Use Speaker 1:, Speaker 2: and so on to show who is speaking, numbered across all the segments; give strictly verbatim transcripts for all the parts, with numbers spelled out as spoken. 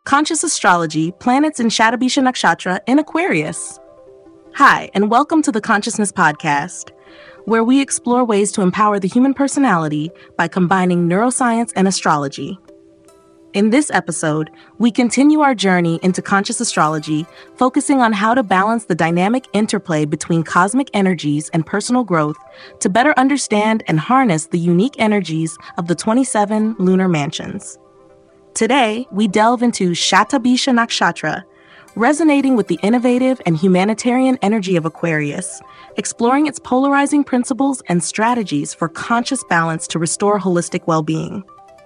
Speaker 1: Conscious Astrology, Planets in Shatabisha Nakshatra in Aquarius. Hi, and welcome to the Consciousness Podcast, where we explore ways to empower the human personality by combining neuroscience and astrology. In this episode, we continue our journey into conscious astrology, focusing on how to balance the dynamic interplay between cosmic energies and personal growth to better understand and harness the unique energies of the twenty-seven lunar mansions. Today, we delve into Shatabisha Nakshatra, resonating with the innovative and humanitarian energy of Aquarius, exploring its polarizing principles and strategies for conscious balance to restore holistic well-being.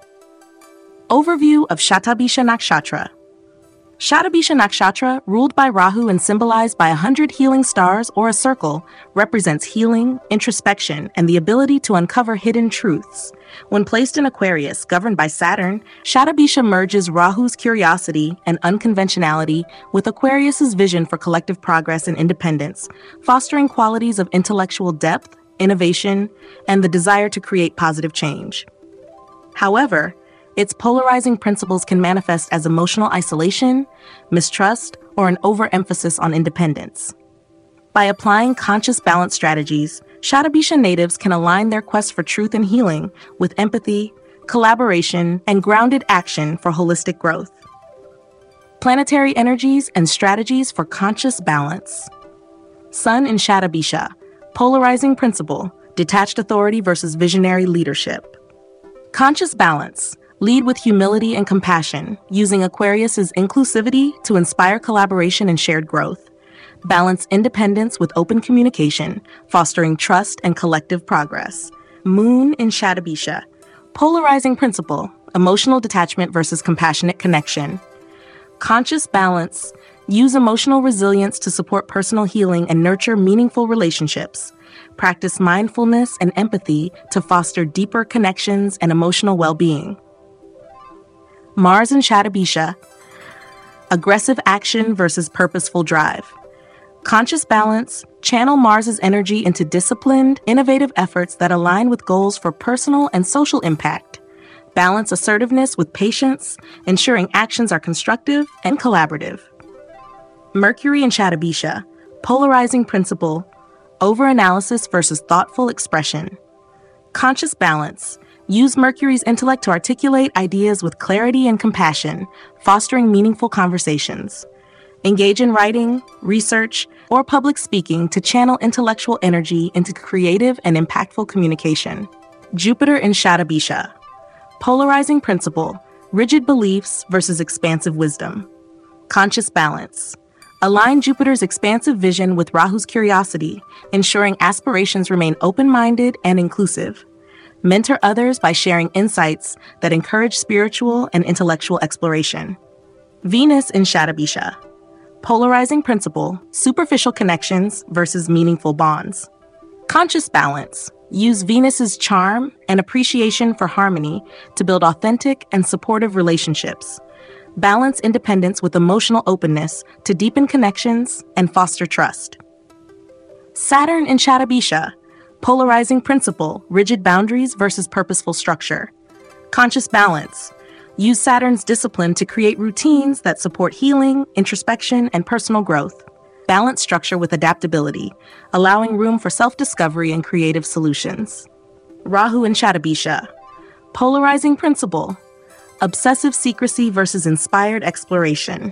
Speaker 1: Overview of Shatabisha Nakshatra. Shatabisha Nakshatra, ruled by Rahu and symbolized by a hundred healing stars or a circle, represents healing, introspection, and the ability to uncover hidden truths. When placed in Aquarius, governed by Saturn, Shatabisha merges Rahu's curiosity and unconventionality with Aquarius's vision for collective progress and independence, fostering qualities of intellectual depth, innovation, and the desire to create positive change. However, its polarizing principles can manifest as emotional isolation, mistrust, or an overemphasis on independence. By applying conscious balance strategies, Shatabisha natives can align their quest for truth and healing with empathy, collaboration, and grounded action for holistic growth. Planetary energies and strategies for conscious balance. Sun in Shatabisha, polarizing principle, detached authority versus visionary leadership. Conscious balance. Lead with humility and compassion, using Aquarius's inclusivity to inspire collaboration and shared growth. Balance independence with open communication, fostering trust and collective progress. Moon in Shatabisha. Polarizing principle, emotional detachment versus compassionate connection. Conscious balance. Use emotional resilience to support personal healing and nurture meaningful relationships. Practice mindfulness and empathy to foster deeper connections and emotional well-being. Mars in Shatabisha. Aggressive action versus purposeful drive. Conscious balance. Channel Mars's energy into disciplined, innovative efforts that align with goals for personal and social impact. Balance assertiveness with patience, ensuring actions are constructive and collaborative. Mercury in Shatabisha. Polarizing principle. Overanalysis versus thoughtful expression. Conscious balance. Use Mercury's intellect to articulate ideas with clarity and compassion, fostering meaningful conversations. Engage in writing, research, or public speaking to channel intellectual energy into creative and impactful communication. Jupiter in Shatabisha. Polarizing principle, rigid beliefs versus expansive wisdom. Conscious balance. Align Jupiter's expansive vision with Rahu's curiosity, ensuring aspirations remain open-minded and inclusive. Mentor others by sharing insights that encourage spiritual and intellectual exploration. Venus in Shatabisha. Polarizing principle, superficial connections versus meaningful bonds. Conscious balance. Use Venus's charm and appreciation for harmony to build authentic and supportive relationships. Balance independence with emotional openness to deepen connections and foster trust. Saturn in Shatabisha. Polarizing principle, rigid boundaries versus purposeful structure. Conscious balance. Use Saturn's discipline to create routines that support healing, introspection, and personal growth. Balance structure with adaptability, allowing room for self-discovery and creative solutions. Rahu in Shatabisha. Polarizing principle, obsessive secrecy versus inspired exploration.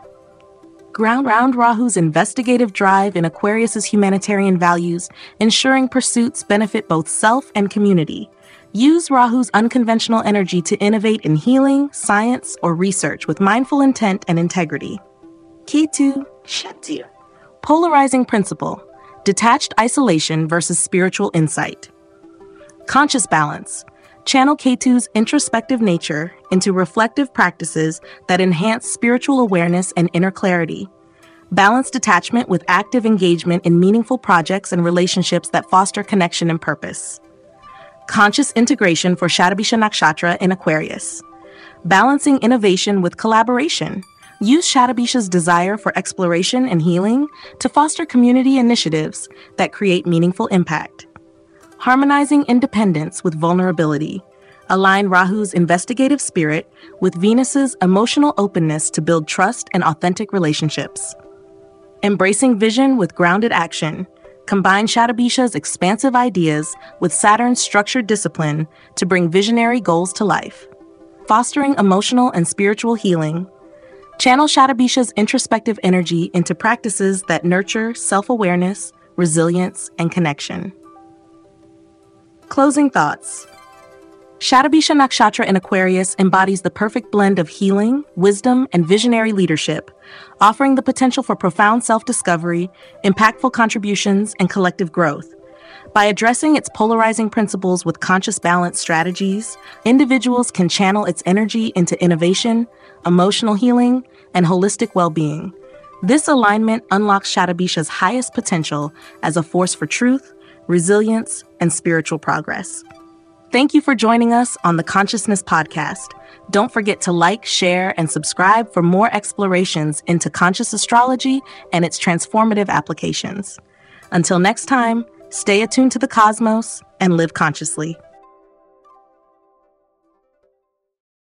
Speaker 1: Ground round Rahu's investigative drive in Aquarius's humanitarian values, ensuring pursuits benefit both self and community. Use Rahu's unconventional energy to innovate in healing, science, or research with mindful intent and integrity. Ketu Shakti. Polarizing principle, detached isolation versus spiritual insight. Conscious balance. Channel Ketu's introspective nature into reflective practices that enhance spiritual awareness and inner clarity. Balance detachment with active engagement in meaningful projects and relationships that foster connection and purpose. Conscious integration for Shatabisha Nakshatra in Aquarius. Balancing innovation with collaboration. Use Shatabisha's desire for exploration and healing to foster community initiatives that create meaningful impact. Harmonizing independence with vulnerability. Align Rahu's investigative spirit with Venus's emotional openness to build trust and authentic relationships. Embracing vision with grounded action. Combine Shatabisha's expansive ideas with Saturn's structured discipline to bring visionary goals to life. Fostering emotional and spiritual healing. Channel Shatabisha's introspective energy into practices that nurture self-awareness, resilience, and connection. Closing thoughts. Shatabisha Nakshatra in Aquarius embodies the perfect blend of healing, wisdom, and visionary leadership, offering the potential for profound self-discovery, impactful contributions, and collective growth. By addressing its polarizing principles with conscious balance strategies, individuals can channel its energy into innovation, emotional healing, and holistic well-being. This alignment unlocks Shatabisha's highest potential as a force for truth, resilience, and spiritual progress. Thank you for joining us on the Consciousness Podcast. Don't forget to like, share, and subscribe for more explorations into conscious astrology and its transformative applications. Until next time, stay attuned to the cosmos and live consciously.